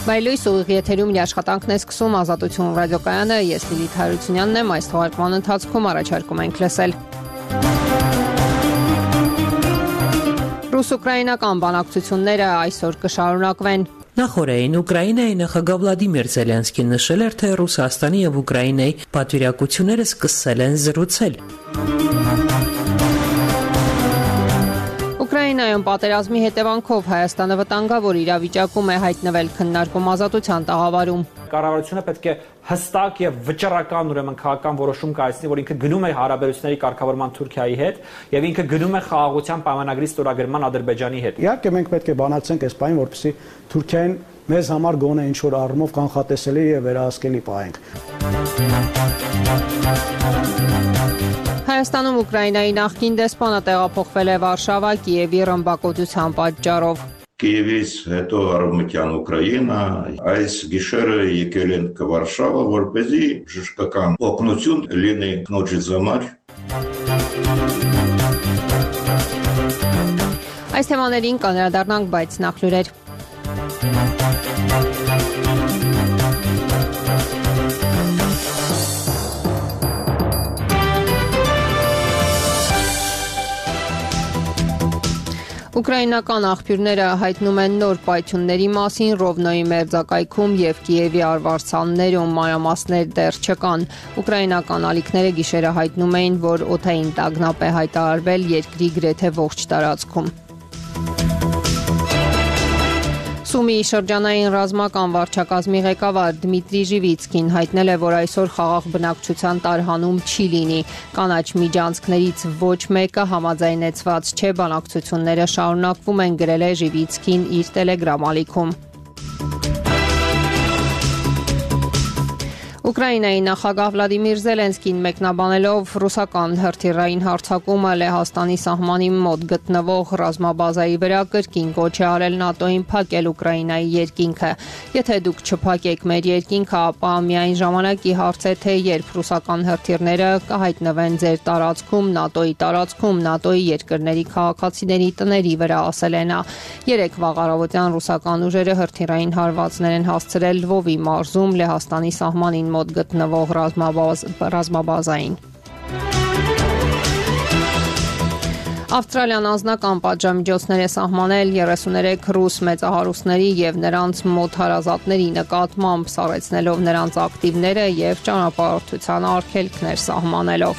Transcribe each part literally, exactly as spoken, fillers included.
Բայլույս ուղիղ եթերում իր աշխատանքն է սկսում Ազատություն ռադիոկայանը, ես Լիլիթ Հարությունյանն եմ, այս թողարկման ընթացքում առաջարկում ենք լսել։ Ռուս-ուկրաինական բանակցությունները այսօր կշարունակվեն։ Նախորդին Ուկրաինայի նախագահ Վլադիմիր Զելենսկին նշել էր, թե Ռուսաստանի եւ Ուկրաինայի պատվիրակությունները սկսել են զրուցել։ Ուկրաինայում պատերազմի հետևանքով Հայաստանը վտանգավոր իրավիճակում է հայտնվել քննարկում ազատության տաղավարում։ Կառավարությունը պետք է հստակ եւ վճռական ուրեմն քաղաքական որոշում կայացնի, որ ինքը գնում է հարաբերությունների կարգավորման Թուրքիայի հետ եւ ինքը գնում է խաղաղության պայմանագրի ստորագրման Ադրբեջանի հետ։ Իհարկե մենք պետք է բանակցենք այս պահին, որպեսզի Թուրքիային մեզ համար գոնե ինչ որ առումով կանխատեսելի եւ վերահսկելի պահենք։ Հայաստանում Ուկրաինայի նախկին դեսպանը տեղափոխվել է Վարշավա Կիևի ռմբակոծության պատճառով։ Կիևից հետո Արևմտյան Ուկրաինա այս գիշերը եկել են Վարշավա, որպեսզի բժշկական օգնություն լինի նոջից համար։ Այս թեմաներին կանդրադառնանք, բայց նախ լուրեր։ Ուկրաինական աղբյուրները հայտնում են նոր պայթյունների մասին Ռովնոյի մերձակայքում եւ Կիևի արվարձաններում, մանրամասներ դեռ չկան։ Ուկրաինական ալիքները գիշերը հայտնում էին, որ օդային տագնապ է հայտարարվել երկրի գրեթե ողջ տարածքում։ Սումիի շրջանային ռազմական վարչակազմի ղեկավար Դմիտրի Ժիվիցկին հայտնել է, որ այսօր խաղաղ բնակչության տարհանում չի լինի։ Կանաչ միջանցքներից ոչ մեկը համաձայնեցված չէ, բանակցությունները շարունակվում են, գրել է Ժիվիցկին իր տելեգրամ ալիքում։ Ուկրաինայի նախագահ Վլադիմիր Զելենսկին մեկնաբանելով ռուսական հրթիռային հարձակումը Լեհաստանի սահմանի մոտ գտնվող ռազմաբազայի վրա կրկին կոչ է արել ՆԱՏՕ-ին փակել Ուկրաինայի երկինքը։ Եթե դուք չփակեք մեր երկինքը, ապա միայն ժամանակի հարց է, թե երբ ռուսական հրթիռները կհայտնվեն ձեր տարածքում, ՆԱՏՕ-ի տարածքում, ՆԱՏՕ-ի երկրների քաղաքացիների տների վրա, ասել է նա։ Երեկ վաղ առավոտյան ռուսական ուժերը հրթիռային հարվածներ են հասցրել Լվովի մարզում Լեհաստանի սահմանին մոտ գտնվող ռազմաբազ, ռազմաբազային։ Ավստրալիան անձնական պատժամիջոցներ է սահմանել երեսուներեք ռուս մեծահարուստների եւ նրանց մոտ հարազատների նկատմամբ, սառեցնելով նրանց ակտիվները եւ ճանապարհորդության արգելքներ սահմանելով։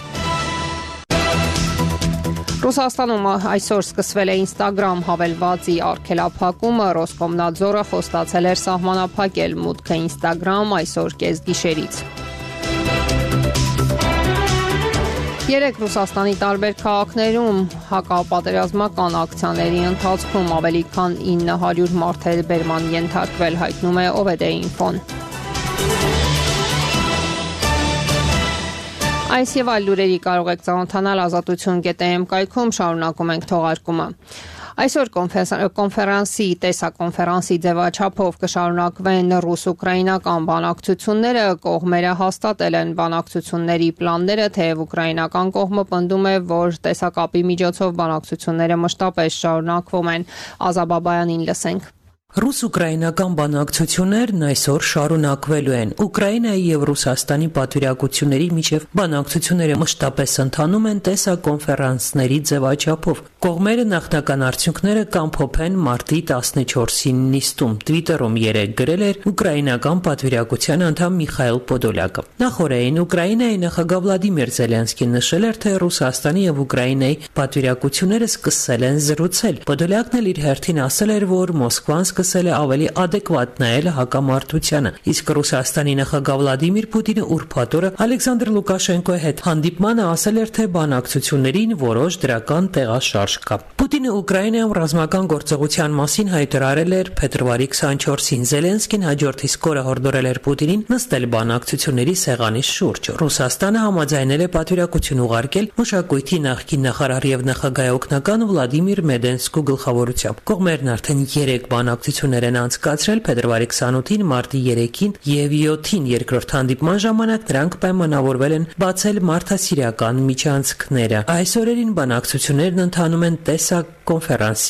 Ռուսաստանում այսօր սկսվել է Instagram հավելվածի արգելափակումը, Ռոսկոմնadzորը խոստացել էր սահմանափակել մուտքը Instagram այսօր կեսգիշերից։ Երեք Ռուսաստանի տարբեր քաղաքներում հակապատերազմական ակցիաների ընթացքում ավելի քան ինը հարյուր մարդ է բերման ենթարկվել, հայտնում է Օվեդեինֆոն։ Այս եւ այլ լուրերի կարող եք ծանոթանալ ազատություն կետ է էմ կայքում, շարունակում ենք թողարկումը։ Այսօր կոնֆերանսի, տեսակոնֆերանսի ձևաչափով կշարունակվեն ռուս-ուկրաինական բանակցությունները, կողմերը հաստատել են բանակցությունների պլանները, թեև ուկրաինական կողմը պնդում է, որ տեսակապի միջոցով բանակցությունները մշտապես շարունակվում են։ Ազաբաբայանին լսենք։ Ռուս-ուկրաինական բանակցություններն այսօր շարունակվելու են։ Ուկրաինայի եւ Ռուսաստանի պատվիրակությունների միջև բանակցությունները մշտապես ընթանում են տեսակոնֆերանսների ձևաչափով։ Կողմերը նախնական արդյունքները կամփոփեն մարտի տասնչորսին նիստում։ Twitter-ում երեկ գրել էր ուկրաինական պատվիրակության անդամ Միխայել Պոդոլյակը։ Նախորդին Ուկրաինայի նախագահ Վլադիմիր Զելենսկին նշել էր, թե Ռուսաստանի եւ Ուկրաինայի պատվիրակությունները սկսել են զրուցել։ Պոդոլյակն էլ իր հերթին ասել էր, որ Մոսկվան սկսել է ավելի adekvat նայել հակամարտությանը, իսկ Ռուսաստանի նախագահ Վլադիմիր Պուտինը ուրբաթ օրը Ալեքսանդր Լուկաշենկոյի հետ հանդիպմանը ասել էր, թե բանակցություններին որոշ դրական տեղաշարժ կա։ Պուտինը Ուկրաինայում ռազմական գործողության մասին հայտարարել էր փետրվարի քսանչորսին։ Զելենսկին հաջորդ իսկ օրը հորդորել էր Պուտինին նստել բանակցությունների սեղանի շուրջ։ Ռուսաստանը համաձայնել է պատվիրակություն ուղարկել մշակույթի նախկին նախարար եւ նախագահի օգնական Վլադիմիր Մեդենսկու գլխավորությամբ։ Կողմերն արդեն երեք բանակցություններ են անցկացրել փետրվարի քսանութին, մարտի երեքին եւ յոթին երկրորդ հանդիպման ժամանակ նրանք պայմանավորվել են բացել մարդասիրական միջանցքները։ Այս օրերին բանակցություններն ընթանում են տեսակոնֆերանսի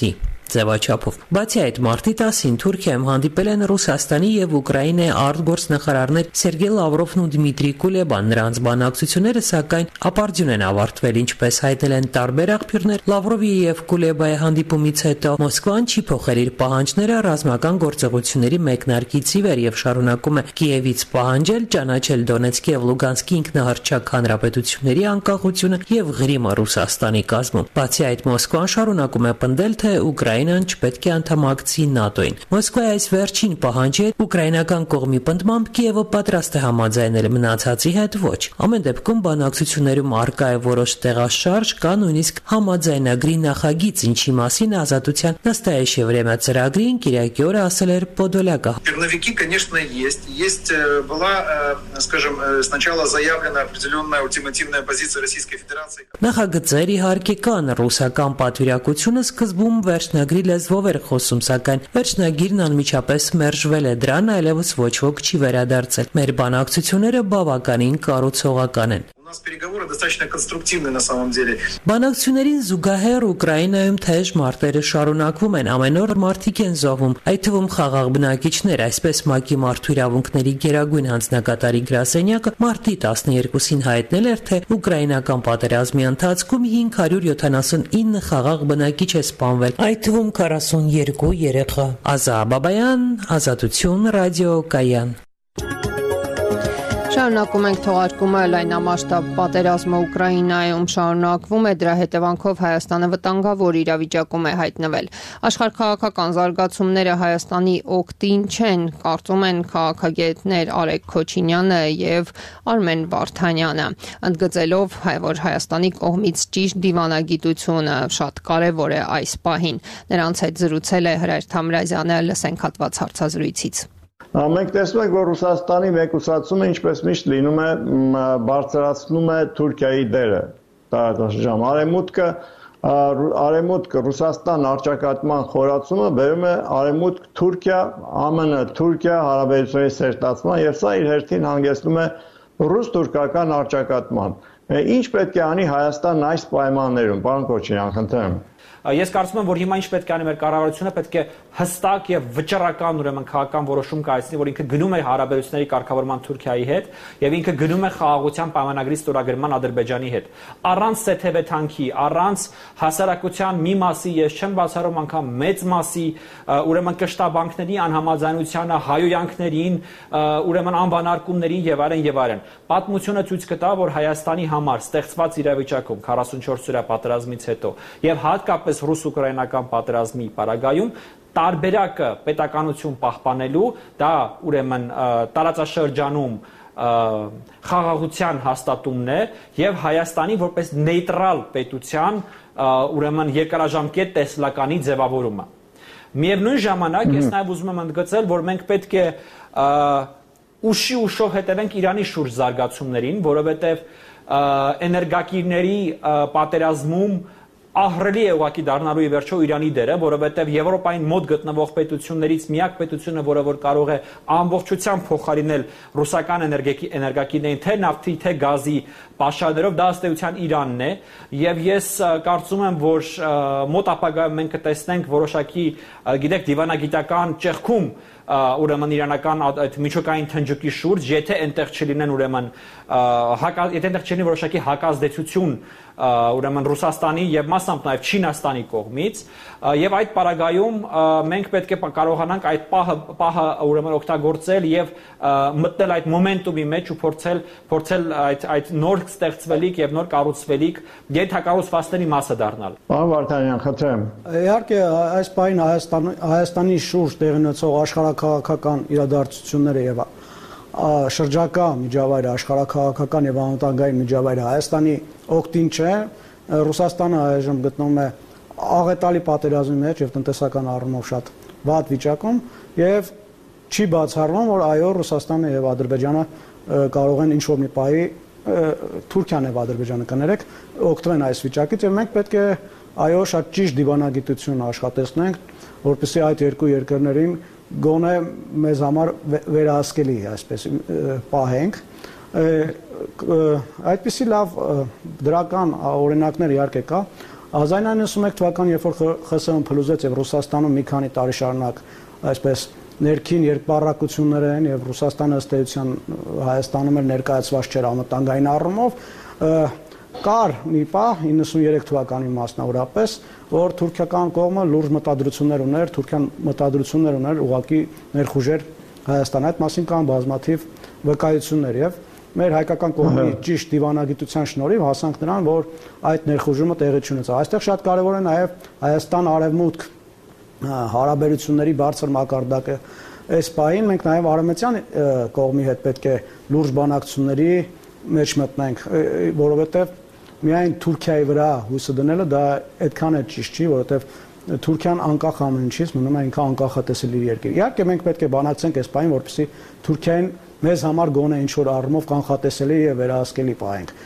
ձևաչափով։ Բացի այդ, մարտի տասին Թուրքիայում հանդիպել են Ռուսաստանի եւ Ուկրաինայի արտգործնախարարներ Սերգեյ Լավրովն ու Դմիտրի Կուլեբան։ Նրանց բանակցությունները սակայն ապարդյուն են ավարտվել, ինչպես հայտնել են տարբեր աղբյուրներ։ Լավրովի եւ Կուլեբայի հանդիպումից հետո Մոսկվան չի փոխել իր պահանջները ռազմական գործողությունների մեկնարկից ի վեր եւ շարունակում է Կիևից պահանջել ճանաչել Դոնեցկի եւ Լուգանսկի ինքնահռչակ հանրապետությունների անկախությունը եւ Ղրիմը Ռուսաստանի կազմում։ Բացի այդ, Մոսկվան շարունակում է պնդել, թե Ուկրաինան չպետք է անդամակցի ՆԱՏՕ-ին։ Մոսկվայի այս վերջին պահանջի հետ ուկրաինական կողմի պնդմամբ Կիևը պատրաստ է համաձայնել, մնացածի հետ ոչ։ Ամեն դեպքում բանակցություններում առկա է որոշ տեղաշարժ, կա նույնիսկ համաձայնագրի նախագիծ, ինչի մասին Ազատության настоящее время ծրագրին Կիրակի օրը ասել էր Պոդոլյակը։ Черновики, конечно, есть. Есть была, скажем, сначала заявлена определенная ультимативная позиция Российской Федерации. Նախագծեր իհարկե կան, ռուսական պատվիրակությունը սկզբում վերջնագրի լեզվով էր խոսում, սակայն վերջնագիրն անմիջապես մերժվել է, դրան այլևս ոչ ոք չի վերադարձել։ Մեր բանակցությունները բավականին կառուցողական են։ У нас переговоры достаточно конструктивные на самом деле. Բանակցություններին զուգահեռ Ուկրաինայում թեժ մարտերը շարունակվում են, ամեն օր մարդիկ են զոհվում, այդ թվում խաղաղ բնակիչներ, այսպես ՄԱԿ-ի մարդու իրավունքների գերագույն հանձնակատարի գրասենյակը մարտի տասներկուսին հայտնել էր, թե ուկրաինական պատերազմի ընթացքում հինգ հարյուր յոթանասունինը խաղաղ բնակիչ է սպանվել, այդ թվում քառասունյոթ երեխա։ Ազա Բաբայան, Ազատություն, ռադիո Կայան։ Շարունակում ենք թողարկումը լայնամասշտաբ պատերազմը Ուկրաինայում շարունակվում է, դրա հետևանքով Հայաստանը վտանգավոր իրավիճակում է հայտնվել։ Աշխարհաքաղաքական զարգացումները Հայաստանի օգտին չեն, կարծում են քաղաքագետներ Արեգ Քոչինյանը եւ Արմեն Վարդանյանը, ընդգծելով, որ Հայաստանի կողմից ճիշտ դիվանագիտությունը շատ կարեւոր է այս պահին։ Նրանց հետ զրուցել է Հրայր Թամրազյանը, լսենք հատված հարցազրույցից։ Մենք տեսնում ենք, որ Ռուսաստանի մեկուսացումը ինչպես միշտ լինում է, բարձրացնում է Թուրքիայի դերը տարածաշրջանում։ Արևմուտքը Արևմուտքը Ռուսաստան առճակատման խորացումը բերում է Արևմուտք Թուրքիա, ԱՄՆ Թուրքիա հարաբերությունների սերտացման եւ սա իր հերթին հանգեցնում է ռուս-թուրքական առճակատման։ Ինչ պետք է անի Հայաստանն այս պայմաններում, պարոն Քոչինյան, խնդրեմ։ Ես կարծում եմ, որ հիմա ինչ պետք է անի մեր կառավարությունը, պետք է հստակ եւ վճռական ուրեմն քաղաքական որոշում կայացնի, որ ինքը գնում է հարաբերությունների կարգավորման Թուրքիայի հետ եւ ինքը գնում է խաղաղության պայմանագրի ստորագրման Ադրբեջանի հետ։ Առանց սեթեվեթանքի, առանց հասարակության մի մասի, ես չեմ բացառում անգամ մեծ մասի, ուրեմն կշտաբանքների անհամաձայնությանը, հայոյանքներին, ուրեմն անվանարկումներին եւ այլն եւ այլն։ Պատմությունը ցույց կտա, որ Հայաստանի համար ստեղծված իրավիճակում քառասունչորս օրյա պատերազմից հետո եւ հատկապես ռուս-ուկրաինական պատերազմի պարագայում տարբերակը պետականություն պահպանելու, դա ուրեմն տարածաշրջանում խաղաղության հաստատումն է եւ Հայաստանի որպես նեյտրալ պետության ուրեմն երկարաժամկետ տեսլականի ձևավորումը։ Միևնույն ժամանակ ես նաեւ ուզում եմ ընդգծել, որ մենք պետք է ուշի ուշով հետևենք Իրանի շուրջ զարգացումներին, որովհետեւ էներգակիրների պատերազմում ահռելի է ուղղակի դառնալու ի վերջո Իրանի դերը, որովհետև Եվրոպային մոտ գտնվող պետություններից միակ պետությունը, որը որ կարող է ամբողջությամբ փոխարինել ռուսական էներգակիրներին, թե նավթի, թե գազի պաշարներով, դա ըստ էության Իրանն է, եւ ես կարծում եմ, որ մոտ ապագայում մենք կտեսնենք որոշակի, գիտեք, դիվանագիտական ճեղքում ուրեմն իրանական այդ միջուկային թնջուկի շուրջ, եթե այնտեղ չլինեն ուրեմն եթե այնտեղ չլինի որոշակի հակազդեցություն ուրեմն Ռուսաստանի եւ մասամբ նաեւ Չինաստանի կողմից եւ այդ պարագայում մենք պետք է կարողանանք այդ պահը պահը ուրեմն օգտագործել եւ մտնել այդ մոմենտումի մեջ ու փորձել փորձել այդ այդ նոր ստեղծվելիք եւ նոր կառուցվելիք ենթակառուցվածքների մասը դառնալ։ Պարոն Վարդանյան, խնդրեմ։ Իհարկե այս պահին Հայաստան Հայաստանի շուրջ տեղի ունեցող աշխարհաքաղաքական իրադարձությունները եւ շրջակա միջավայրը, աշխարհաքաղաքական եւ անվտանգային միջավայրը Հայաստանի օգտին չէ, Ռուսաստանը այժմ գտնվում է աղետալի պատերազմի մեջ եւ տնտեսական առումով շատ վատ վիճակում եւ չի բացառվում, որ այո Ռուսաստանը եւ Ադրբեջանը կարող են ինչ-որ մի պահի Թուրքիան եւ Ադրբեջանը կներեք օգտվեն այս վիճակից եւ մենք պետք է այո շատ ճիշտ դիվանագիտություն աշխատեցնենք, որպեսզի այդ երկու երկրներին գոնե մեզ համար վերահսկելի այսպես պահենք այդպիսի լավ դրական օրինակներ իհարկե կա հազար ինը նվեցունմեկ թվականին, երբ որ ԽՍՀՄ փլուզեց եւ Ռուսաստանում մի քանի տարի շարունակ այսպես ներքին երկբառակություններ են եւ Ռուսաստանը ըստ էության Հայաստանում էլ ներկայացված չէր անվտանգային առումով, կար մի պահ իննսուններեք թվականին մասնավորապես, որ թուրքական կողմը լուրջ մտադրություններ ուներ, Թուրքիան մտադրություններ ուներ ուղղակի ներխուժեր Հայաստան, այդ մասին կան բազմաթիվ վկայություններ եւ մեր հայկական կողմի ճիշտ դիվանագիտության շնորհիվ հասանք նրան, որ այդ ներխուժումը տեղի չունեցավ։ Այստեղ շատ կարեւոր է նաեւ Հայաստան-Արևմուտք հարաբերությունների բարձր մակարդակը։ Այս պահին մենք նաև արևմտյան կողմի հետ պետք է լուրջ բանակցությունների մեջ մտնենք, որովհետև միայն Թուրքիայի վրա հույսը դնելը դա այդքան է ճիշտ չի, որովհետև Թուրքիան անկախ ամեն ինչից մնում է ինքը անկախատեսելի երկիր։ Իհարկե մենք պետք է բանակցենք այս պահին, որպեսզի Թուրքիային մեզ համար գոնե ինչ որ առումով կանխատեսելի եւ վերահսկելի պահենք։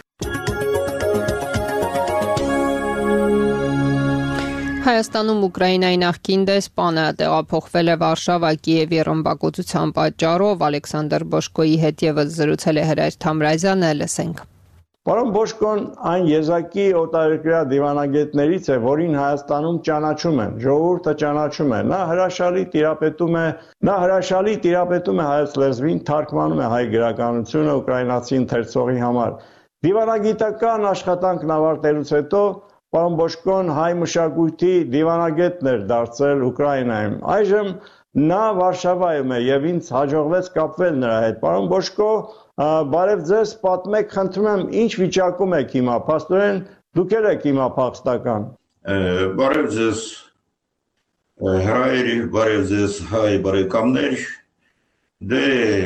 Հայաստանում Ուկրաինայի նախկին դեսպանը տեղափոխվել է Վարշավա Կիևի ռմբակոծության պատճառով Ալեքսանդր Բոշկոյի հետ ևս զրուցել է Հրայր Թամրազյանը, լսենք։ Պարոն Բոշկոն այն եզակի օտարերկրյա դիվանագետներից է, որին Հայաստանում ճանաչում են, ժողովուրդը ճանաչում է, նա հրաշալի տիրապետում է, նա հրաշալի տիրապետում է հայոց լեզվին, թարգմանում է հայ գրականությունը ուկրաինացի ընթերցողի համար։ Դիվանագիտական աշխատանքն ավարտելուց հետո Պարոն Բոշկոն հայ մշակույթի դիվանագետն էր դարձել Ուկրաինայում։ Այժմ նա Վարշավայում է եւ ինձ հաջողվեց կապվել նրա հետ։ Պարոն Բոշկո, բարև ձեզ, պատմեք, խնդրում եմ, ինչ վիճակում եք հիմա։ Փաստորեն դուք եք հիմա փախստական։ Բարև ձեզ, հայր, բարև ձեզ, հայ բարեկամներ։ Դե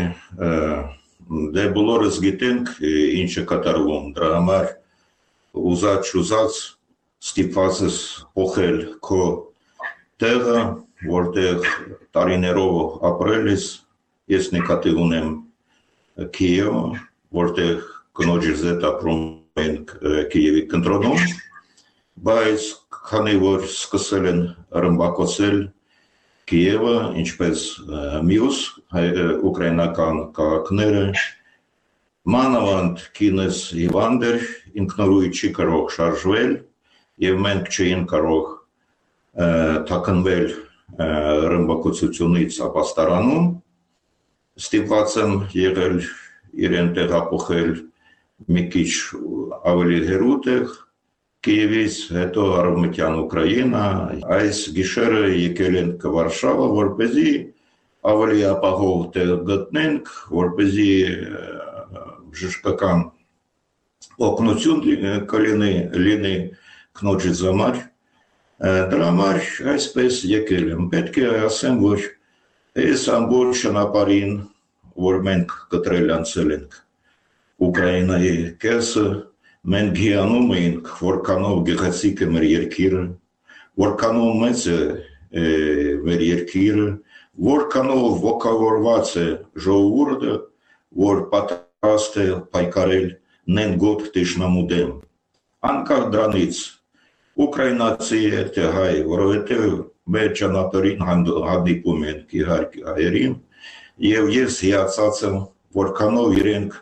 դե բոլորս գիտենք ինչ է կատարվում, դրա համար ուզած ուզած ստիպված ես փոխել քո տեղը, որտեղ տարիներով ապրել ես, ես նկատի ունեմ Կիևը, որտեղ կնոջս հետ ապրում ենք Կիևի կենտրոնում, բայց քանի որ սկսել են ռմբակոծել Կիևը, ինչպես մյուս ուկրաինական քաղաքները, մանավանդ կինս Իվանդեր ինքնուրույն չի կարող շարժվել եւ մենք չէին կարող թաքնվել ռմբակոծությունից ապաստարանում, ստիպված եմ եղել իրեն տեղափոխել մի քիչ ավելի հեռու տեղ Կիևից, հետո արևմտյան Ուկրաինա, այս գիշերը եկել ենք Վարշավա, որպեսզի ավելի ապահով տեղ գտնենք, որպեսզի բժշկական օգնություն կլինի լինի քնոջից համար, դրա համար այսպես եկել եմ։ Պետք է ասեմ, որ այս ամբողջ ճանապարհին, որ մենք կտրել անցել ենք Ուկրաինայի կեսը, մենք հիանում էինք, որքանով գեղեցիկ է մեր երկիրը, որքանով մեծ է մեր երկիրը, որքանով ոգևորված է ժողովուրդը, որ պատրաստ է պայքարել նենգոտ տիշնամու դեմ։ Անկախ դրանից ուկրաինացի է թե հայ, որովհետև մեր ճանապարհին հանդիպում ենք իհարկե հայերին, եւ ես հիացած եմ, որքանով իրենք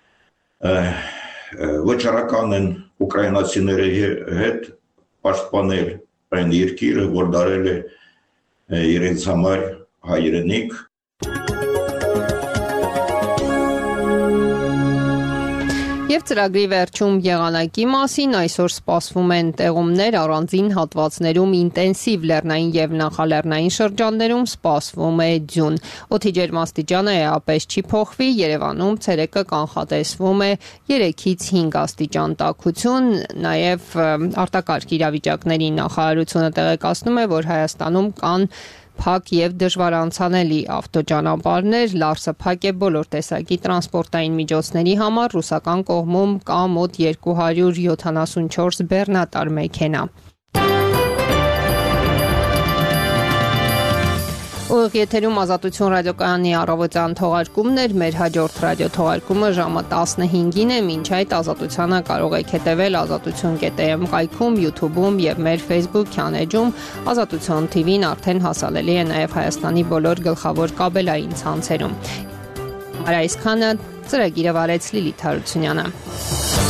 վճռական են ուկրաինացիների հետ պաշտպանել այն երկիրը, որ դարել է իրենց համար հայրենիք։ Եվ ծրագրի վերջում եղանակի մասին այսօր սպասվում են տեղումներ առանձին հատվածներում ինտենսիվ լեռնային եւ նախալեռնային շրջաններում սպասվում է ձյուն։ Օդի ջերմաստիճանը էապես չի փոխվի, Երևանում ցերեկը կանխատեսվում է երեքից հինգ աստիճան տաքություն, նաեւ արտակարգ իրավիճակների նախարարությունը տեղեկացնում է, որ Հայաստանում կան փակ եւ դժվար անցանելի ավտոճանապարհներ, լարսը փակ է բոլոր տեսակի տրանսպորտային միջոցների համար, ռուսական կողմում կա մոտ երկու հարյուր յոթանասունչորս բեռնատար մեքենա։ Ուղիղ եթերում Ազատություն ռադիոկայանի առավոտյան թողարկումն էր, մեր հաջորդ ռադիոթողարկումը ժամը տասնհինգին է, մինչ այդ Ազատությանը կարող եք հետևել ազատություն կետ է էմ կայքում, YouTube-ում եւ մեր Facebook-յան էջում, Ազատություն T V-ն արդեն հասանելի է նաեւ Հայաստանի բոլոր գլխավոր կաբելային ցանցերում։ Այսքանը ծրագիրը վարեց Լիլիթ Հարությունյանը։